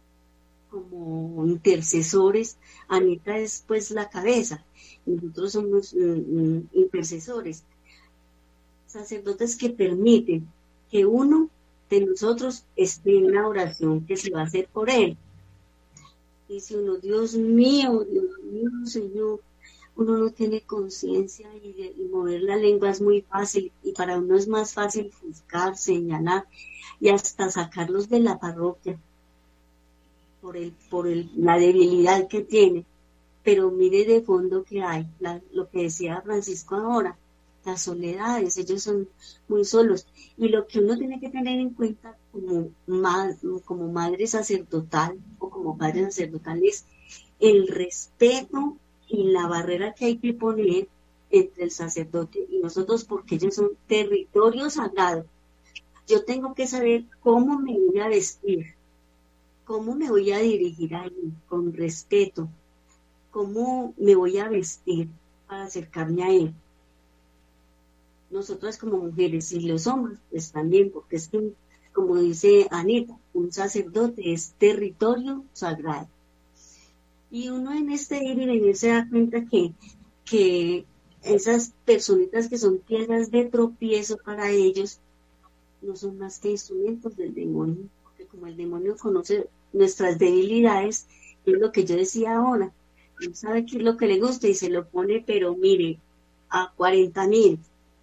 como intercesores, Anita es pues la cabeza, nosotros somos mm, mm, intercesores, sacerdotes que permiten que uno de nosotros esté en la oración que se va a hacer por él. Dice uno, Dios mío, Dios mío, Señor, uno no tiene conciencia y, de- y mover la lengua es muy fácil y para uno es más fácil juzgar, señalar y hasta sacarlos de la parroquia por el, por el, la debilidad que tiene. Pero mire de fondo que hay, la- lo que decía Francisco ahora, las soledades, ellos son muy solos. Y lo que uno tiene que tener en cuenta como, ma- como madre sacerdotal o como padre sacerdotal es el respeto y la barrera que hay que poner entre el sacerdote y nosotros porque ellos son territorio sagrado. Yo tengo que saber cómo me voy a vestir, ¿Cómo me voy a dirigir a Él? Con respeto. ¿Cómo me voy a vestir para acercarme a Él? Nosotras como mujeres y los hombres, pues también, porque es que, como dice Anita, un sacerdote es territorio sagrado. Y uno en este ir y venir se da cuenta que, que esas personitas que son piedras de tropiezo para ellos no son más que instrumentos del demonio, porque como el demonio conoce nuestras debilidades, es lo que yo decía ahora, él sabe qué es lo que le gusta y se lo pone, pero mire, a cuarenta mil.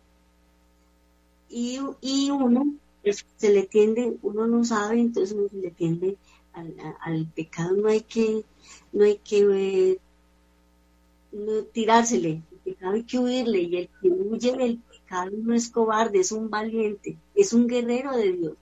Y, y uno pues, se le tiende, uno no sabe, entonces uno se le tiende al, al pecado, no hay que, no hay que eh, no, tirársele, el pecado hay que huirle, y el que huye del pecado no es cobarde, es un valiente, es un guerrero de Dios.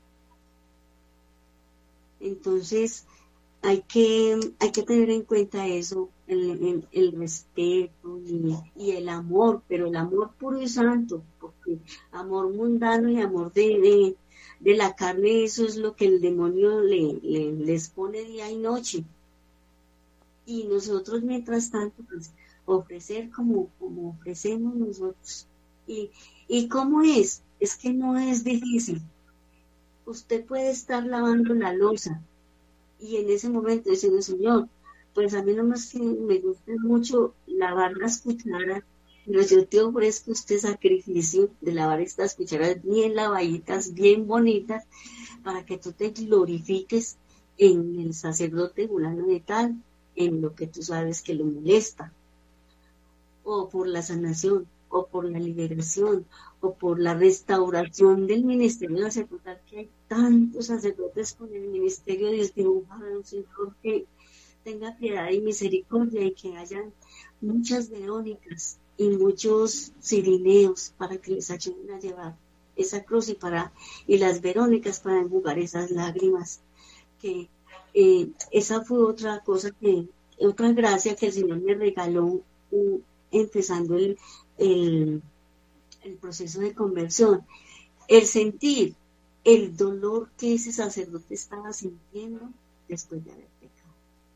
Entonces, hay que, hay que tener en cuenta eso, el, el, el respeto y, y el amor, pero el amor puro y santo, porque amor mundano y amor de, de, de la carne, eso es lo que el demonio le, le, les pone día y noche. Y nosotros, mientras tanto, pues ofrecer como, como ofrecemos nosotros. ¿Y, y cómo es? Es que no es difícil. Usted puede estar lavando la loza y en ese momento decirle, Señor, pues a mí nomás que me gusta mucho lavar las cucharas, pero yo te ofrezco este sacrificio de lavar estas cucharas bien lavaditas, bien bonitas, para que tú te glorifiques en el sacerdote fulano de tal, en lo que tú sabes que lo molesta, o por la sanación, o por la liberación, o por la restauración del ministerio sacerdotal, que hay tantos sacerdotes con el ministerio de Dios, que ojalá un Señor que tenga piedad y misericordia y que hayan muchas verónicas y muchos cirineos para que les ayuden a llevar esa cruz y para y las verónicas para enjugar esas lágrimas, que eh, esa fue otra cosa que otra gracia que el Señor me regaló uh, empezando el, el, el proceso de conversión, el sentir el dolor que ese sacerdote estaba sintiendo después de haber pecado.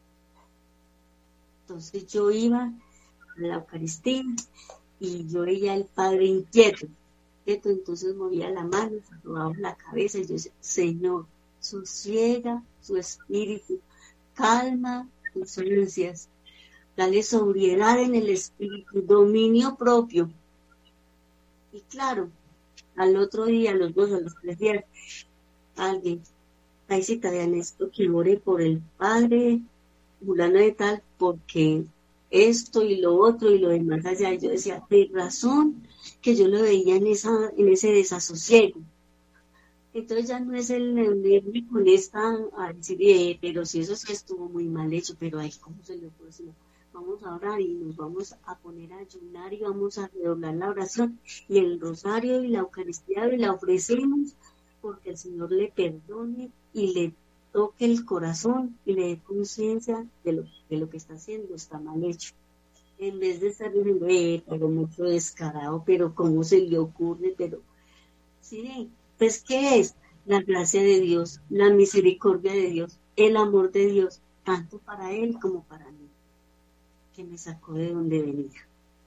Entonces yo iba a la Eucaristía y yo veía al Padre inquieto, inquieto, entonces movía la mano, sobaba la cabeza y yo decía, Señor, sosiega su espíritu, calma sus ansias, dale sobriedad en el espíritu, dominio propio. Y claro, al otro día, a los dos, a los tres días, alguien, ahí sí te vean esto, que ore por el Padre fulano de tal, porque esto y lo otro y lo demás allá. Y yo decía, de razón que yo lo veía en, esa, en ese desasosiego. Entonces ya no es el nervio con esta a decir, eh, pero si eso sí estuvo muy mal hecho, pero ay, ¿cómo se le ocurre? No, vamos a orar y nos vamos a poner a ayunar y vamos a redoblar la oración y el rosario y la Eucaristía y la ofrecemos porque el Señor le perdone y le toque el corazón y le dé conciencia de lo, de lo que está haciendo, está mal hecho. En vez de estar diciendo, eh, pero mucho descarado, pero cómo se le ocurre, pero sí, pues ¿qué es? La gracia de Dios, la misericordia de Dios, el amor de Dios, tanto para él como para mí, que me sacó de donde venía.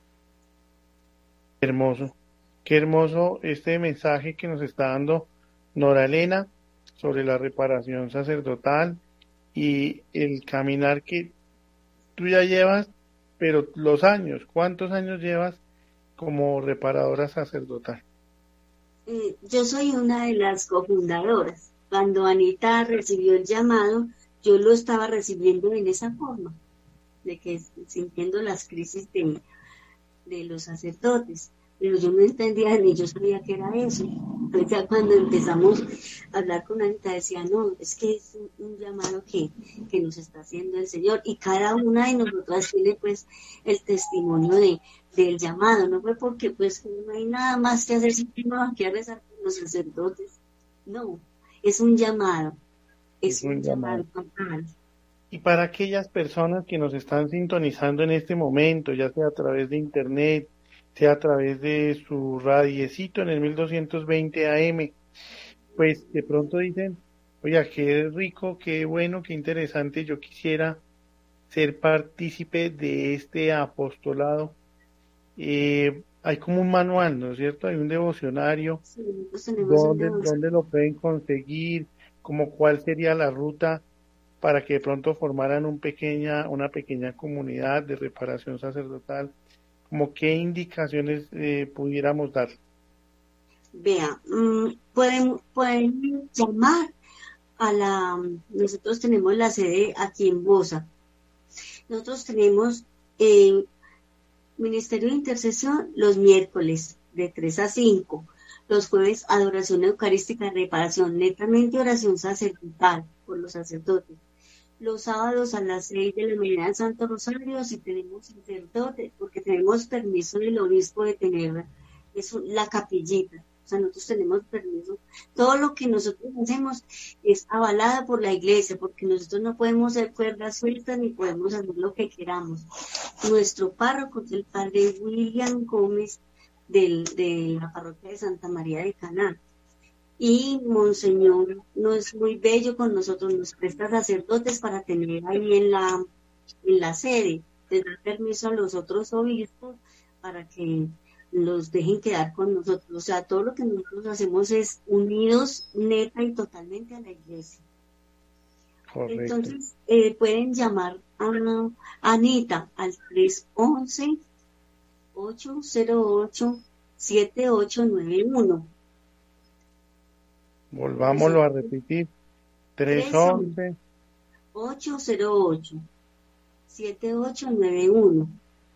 Qué hermoso, qué hermoso este mensaje que nos está dando Nora Elena sobre la reparación sacerdotal y el caminar que tú ya llevas, pero los años, ¿cuántos años llevas como reparadora sacerdotal? Eh, yo soy una de las cofundadoras. Cuando Anita recibió el llamado, yo lo estaba recibiendo en esa forma, de que sintiendo las crisis de, de los sacerdotes, pero yo no entendía ni yo sabía que era eso. Entonces ya cuando empezamos a hablar con Anita decía, no, es que es un, un llamado que, que nos está haciendo el Señor, y cada una de nosotras tiene pues el testimonio de, del llamado, no fue porque pues no hay nada más que hacer sino aquí a rezar con los sacerdotes, no, es un llamado, es, es un, un llamado total. Y para aquellas personas que nos están sintonizando en este momento, ya sea a través de internet, sea a través de su radiecito en el mil doscientos veinte A M, pues de pronto dicen, Oiga, qué rico, qué bueno, qué interesante. Yo quisiera ser partícipe de este apostolado. Eh, hay como un manual, ¿no es cierto? Hay un devocionario. Sí, nosotros tenemos un ¿Dónde, devoción. dónde lo pueden conseguir? ¿Como cuál sería la ruta para que de pronto formaran un pequeña, una pequeña comunidad de reparación sacerdotal? ¿Como qué indicaciones eh, pudiéramos dar? Vea, mm, pueden, pueden llamar a la, nosotros tenemos la sede aquí en Bosa. Nosotros tenemos eh, Ministerio de Intercesión los miércoles de tres a cinco, los jueves adoración eucarística, reparación, netamente oración sacerdotal por los sacerdotes. Los sábados a las seis de la mañana en Santo Rosario, si tenemos sacerdote, porque tenemos permiso del obispo de tener eso, la capillita. O sea, nosotros tenemos permiso. Todo lo que nosotros hacemos es avalada por la iglesia, porque nosotros no podemos hacer cuerdas sueltas ni podemos hacer lo que queramos. Nuestro párroco es el padre William Gómez del, de la parroquia de Santa María de Caná. Y Monseñor no es muy bello con nosotros, nos presta sacerdotes para tener ahí en la, en la sede, les da permiso a los otros obispos para que los dejen quedar con nosotros. O sea, todo lo que nosotros hacemos es unidos neta y totalmente a la iglesia. Correcto. Entonces, eh, pueden llamar a, a Anita al tres once, ocho cero ocho, siete ocho nueve uno. Volvámoslo a repetir. tres once, ocho cero ocho, siete ocho nueve uno.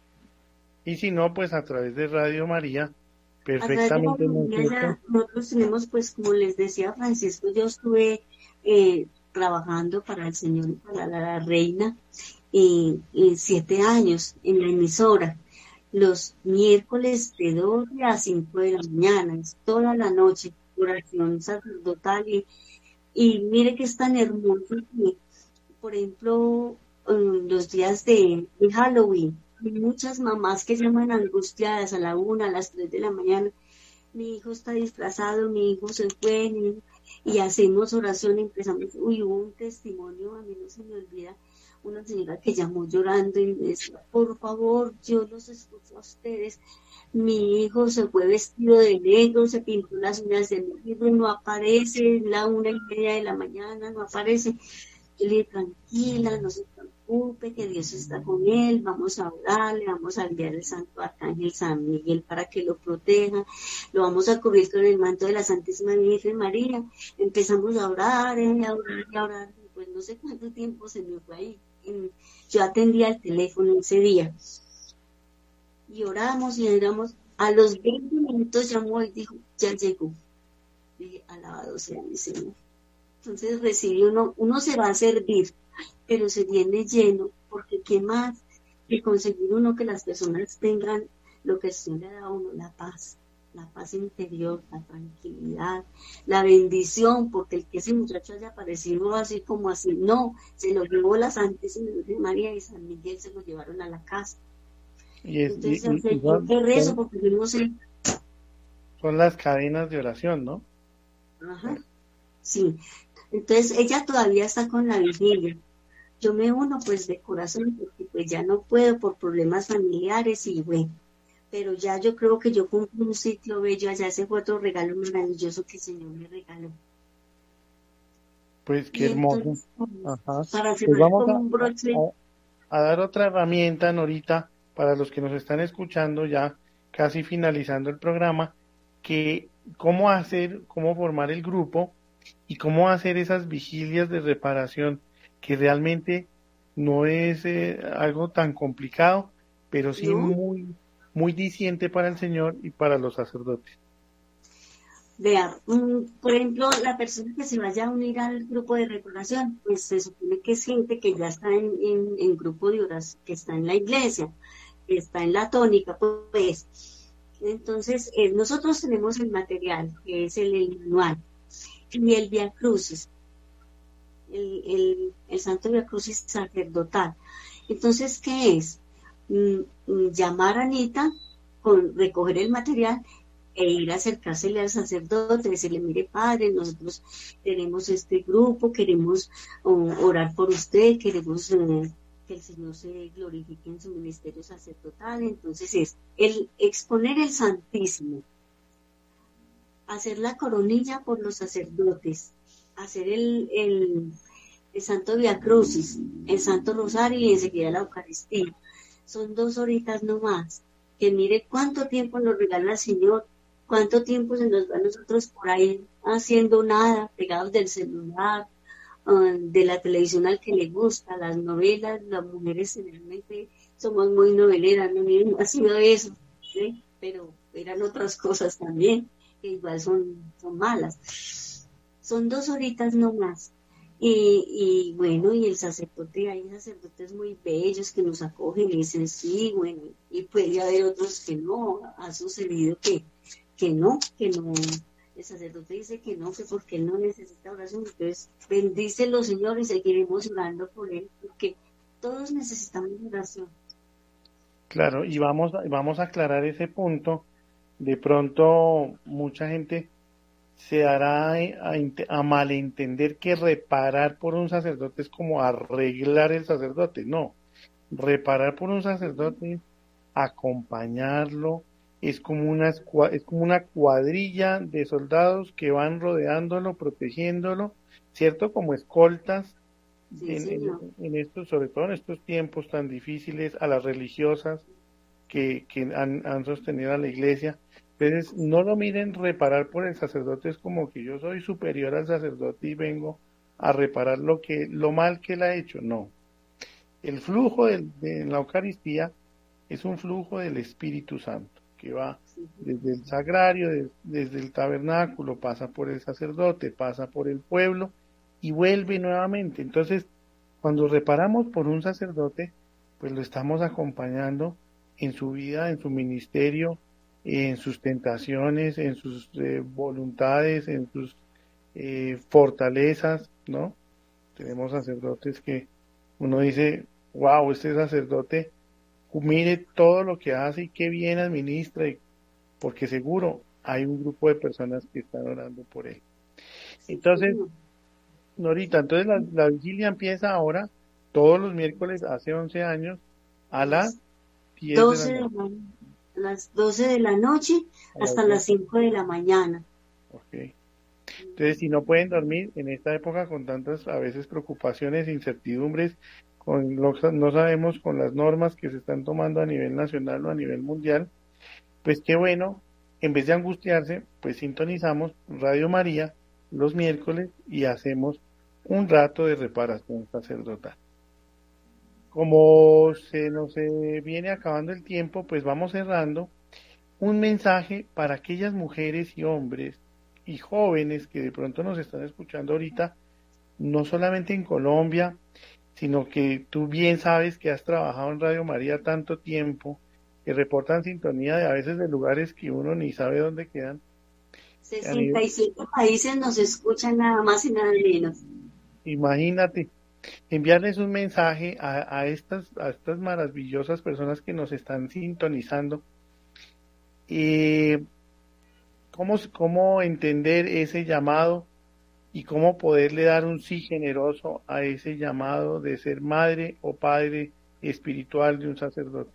y si no, pues a través de Radio María, A través de perfectamente. Radio María ya nosotros tenemos, pues como les decía Francisco, yo estuve eh, trabajando para el Señor y para la, la Reina eh, eh, siete años en la emisora. Los miércoles de dos a cinco de la mañana, es toda la noche, oración sacerdotal. Y, y mire que es tan hermoso que, por ejemplo, um, los días de, de Halloween, hay muchas mamás que llaman angustiadas a la una, a las tres de la mañana. Mi hijo está disfrazado, mi hijo se fue, mi, y hacemos oración, empezamos, uy, hubo un testimonio, a mí no se me olvida, una señora que llamó llorando y me decía, por favor, yo los escucho a ustedes, mi hijo se fue vestido de negro, se pintó las uñas de negro, no aparece, la una y media de la mañana, no aparece. Yo le dije, tranquila, no se preocupe, que Dios está con él, vamos a orar, le vamos a enviar el Santo Arcángel San Miguel para que lo proteja, lo vamos a cubrir con el manto de la Santísima Virgen María. Empezamos a orar, eh, a orar, a orar, pues no sé cuánto tiempo se me fue ahí. Yo atendía el teléfono ese día y oramos y oramos. A los veinte minutos llamó y dijo, ya llegó. Dije, alabado sea mi Señor. Entonces recibe uno, uno se va a servir, pero se viene lleno, porque qué más que conseguir uno que las personas tengan lo que el Señor le da a uno, la paz, la paz interior, la tranquilidad, la bendición, porque el que ese muchacho haya aparecido así como así, no, se lo llevó la Santísima Virgen María y San Miguel se lo llevaron a la casa. Y es, Entonces, y, y, y yo son, te rezo son, porque yo no sé. son las cadenas de oración, ¿no? Ajá, sí. Entonces ella todavía está con la vigilia. Yo me uno pues de corazón porque pues ya no puedo por problemas familiares y bueno, pero ya yo creo que yo cumplí un ciclo bello allá, ese fue otro regalo maravilloso que el Señor me regaló. Pues qué Y hermoso. entonces, Ajá. para Pues cerrar vamos con a, un broche, a, a dar otra herramienta, Norita, para los que nos están escuchando ya casi finalizando el programa, que cómo hacer, cómo formar el grupo y cómo hacer esas vigilias de reparación, que realmente no es eh, algo tan complicado, pero sí ¿no? muy, muy diciente para el Señor y para los sacerdotes. Vea, um, por ejemplo, la persona que se vaya a unir al grupo de reparación, pues se supone que es gente que ya está en, en, en grupo de oración, que está en la iglesia, que está en la tónica, pues. Entonces, eh, nosotros tenemos el material, que es el, el manual, y el Via Crucis, el, el, el Santo Via Crucis sacerdotal. Entonces, ¿qué es? Mm, mm, llamar a Anita, con, recoger el material, e ir a acercársele al sacerdote, decirle, mire padre, nosotros tenemos este grupo, queremos oh, orar por usted, queremos eh, que el Señor se glorifique en su ministerio sacerdotal. Entonces es el exponer el Santísimo, hacer la coronilla por los sacerdotes, hacer el, el, el Santo Via Crucis, el Santo Rosario y enseguida la Eucaristía. Son dos horitas no más. Que mire cuánto tiempo nos regala el Señor, cuánto tiempo se nos va a nosotros por ahí haciendo nada, pegados del celular, uh, de la televisión al que le gusta, las novelas. Las mujeres generalmente somos muy noveleras, no miren, ha sido eso, ¿sí? Pero eran otras cosas también, que igual son, son malas. Son dos horitas no más. Y, y bueno, y el sacerdote, hay sacerdotes muy bellos que nos acogen y dicen sí, bueno, y puede haber otros que no, ha sucedido que, que no, que no, el sacerdote dice que no, que porque él no necesita oración. Entonces bendícelo, Señor, y seguiremos orando por él, porque todos necesitamos oración. Claro, y vamos, vamos a aclarar ese punto. De pronto mucha gente se hará a, a malentender que reparar por un sacerdote es como arreglar el sacerdote. No, reparar por un sacerdote es acompañarlo, es como una es como una cuadrilla de soldados que van rodeándolo, protegiéndolo, ¿cierto? Como escoltas Sí, en, en, señor. en estos, sobre todo en estos tiempos tan difíciles, a las religiosas que, que han, han sostenido a la iglesia. Entonces, no lo miren reparar por el sacerdote, es como que yo soy superior al sacerdote y vengo a reparar lo que lo mal que él ha hecho. No. El flujo del, de la Eucaristía es un flujo del Espíritu Santo, que va desde el sagrario, de, desde el tabernáculo, pasa por el sacerdote, pasa por el pueblo y vuelve nuevamente. Entonces, cuando reparamos por un sacerdote, pues lo estamos acompañando en su vida, en su ministerio, en sus tentaciones, en sus eh, voluntades, en sus eh, fortalezas, ¿no? Tenemos sacerdotes que uno dice, wow, este sacerdote, mire todo lo que hace y qué bien administra, y, porque seguro hay un grupo de personas que están orando por él. Entonces, Norita, entonces la, la vigilia empieza ahora, todos los miércoles, hace once años, a las diez de la doce de noche. la, las doce de la noche A las hasta doce. las cinco de la mañana. Okay. Entonces, si no pueden dormir en esta época con tantas a veces preocupaciones, incertidumbres, con lo, no sabemos con las normas que se están tomando a nivel nacional o a nivel mundial, pues qué bueno, en vez de angustiarse, pues sintonizamos Radio María los miércoles y hacemos un rato de reparación sacerdotal. Como se nos eh, viene acabando el tiempo, pues vamos cerrando. Un mensaje para aquellas mujeres y hombres y jóvenes que de pronto nos están escuchando ahorita, no solamente en Colombia, sino que tú bien sabes que has trabajado en Radio María tanto tiempo, que reportan sintonía de a veces de lugares que uno ni sabe dónde quedan. sesenta y siete países nos escuchan, nada más y nada menos. Imagínate, enviarles un mensaje a, a estas a estas maravillosas personas que nos están sintonizando. Eh, ¿cómo, ¿Cómo entender ese llamado y cómo poderle dar un sí generoso a ese llamado de ser madre o padre espiritual de un sacerdote?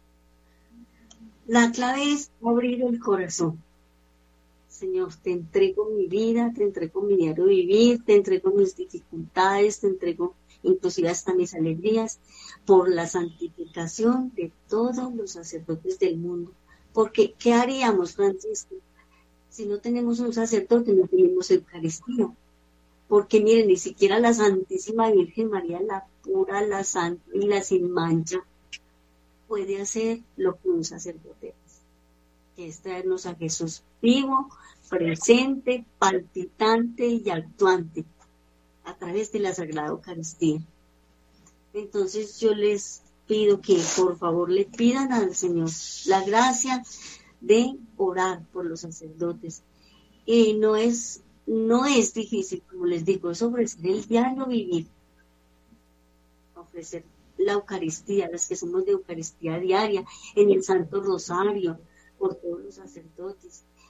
La clave es abrir el corazón. Señor, te entrego mi vida, te entrego mi diario vivir, te entrego mis dificultades, te entrego inclusive hasta mis alegrías, por la santificación de todos los sacerdotes del mundo. Porque, ¿qué haríamos, Francisco? Si no tenemos un sacerdote, no tenemos Eucaristía. Porque, miren, ni siquiera la Santísima Virgen María, la pura, la santa y la sin mancha, puede hacer lo que un sacerdote hace, que es traernos a Jesús vivo, presente, palpitante y actuante a través de la Sagrada Eucaristía. Entonces yo les pido que por favor le pidan al Señor la gracia de orar por los sacerdotes. Y no es, no es difícil, como les digo, es ofrecer el diario vivir, ofrecer la Eucaristía, las que somos de Eucaristía diaria, en el Santo Rosario, por todos los sacerdotes,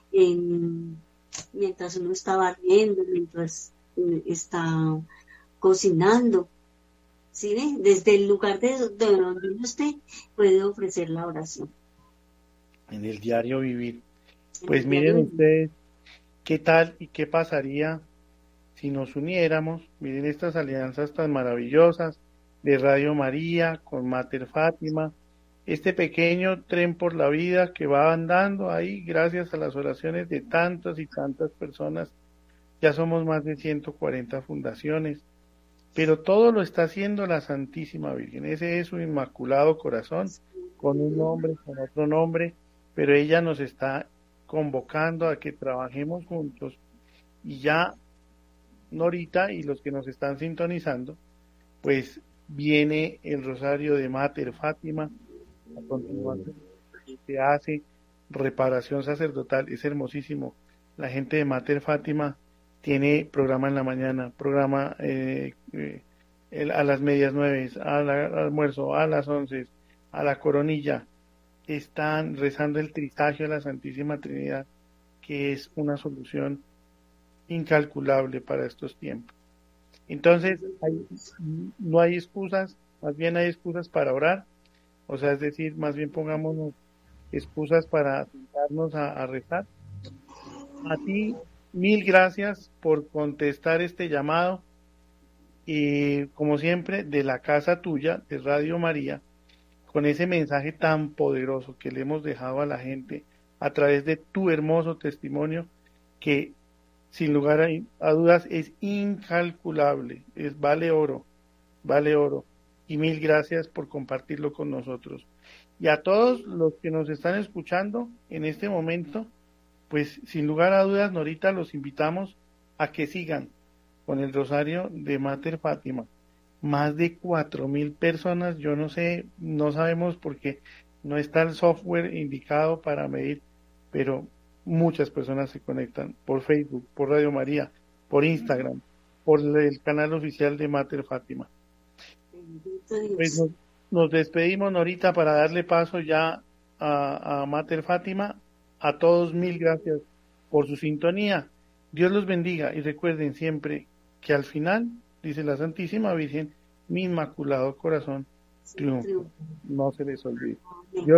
en, mientras uno está barriendo, mientras eh, está cocinando. ¿Sí ve? Desde el lugar de, de donde uno esté, puede ofrecer la oración. En el diario vivir. En Pues el diario miren vivir. ustedes qué tal y qué pasaría si nos uniéramos. Miren estas alianzas tan maravillosas de Radio María con Mater Fátima, este pequeño tren por la vida que va andando ahí gracias a las oraciones de tantas y tantas personas. Ya somos más de ciento cuarenta fundaciones, pero todo lo está haciendo la Santísima Virgen. Ese es su Inmaculado Corazón, con un nombre, con otro nombre, pero ella nos está convocando a que trabajemos juntos. Y ya Norita y los que nos están sintonizando, pues viene el Rosario de Mater Fátima, a continuación se hace reparación sacerdotal, es hermosísimo. La gente de Mater Fátima tiene programa en la mañana, programa eh, eh, el, a las medias nueve, al, al almuerzo, a las once, a la coronilla. Están rezando el trisagio a la Santísima Trinidad, que es una solución incalculable para estos tiempos. Entonces, hay, no hay excusas, más bien hay excusas para orar, o sea, es decir, más bien pongámonos excusas para sentarnos a, a rezar. A ti, mil gracias por contestar este llamado y, como siempre, de la casa tuya, de Radio María, con ese mensaje tan poderoso que le hemos dejado a la gente a través de tu hermoso testimonio, que sin lugar a, a dudas es incalculable, es vale oro, vale oro. Y mil gracias por compartirlo con nosotros. Y a todos los que nos están escuchando en este momento, pues sin lugar a dudas, Norita, los invitamos a que sigan con el Rosario de Mater Fátima. Más de cuatro mil personas, yo no sé, no sabemos porque no está el software indicado para medir, pero muchas personas se conectan por Facebook, por Radio María, por Instagram, por el canal oficial de Mater Fátima. Pues nos, nos despedimos, Norita, para darle paso ya a, a Mater Fátima. A todos mil gracias por su sintonía. Dios los bendiga y recuerden siempre que al final, dice la Santísima Virgen, mi Inmaculado Corazón triunfa. No se les olvide. Dios